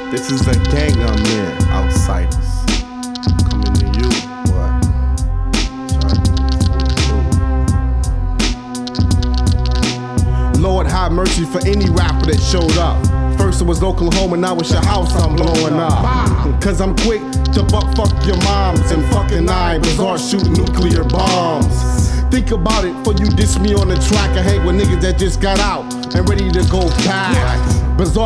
This is a gang of men, outsiders. Coming to you, what? Lord have mercy for any rapper that showed up. First it was Oklahoma, now it's your house I'm blowing up. Cause I'm quick to fuck your moms and fucking Bizarre shoot nuclear bombs. Think about it before you diss me on the track. I hang with niggas that just got out and ready to go back. Bizarre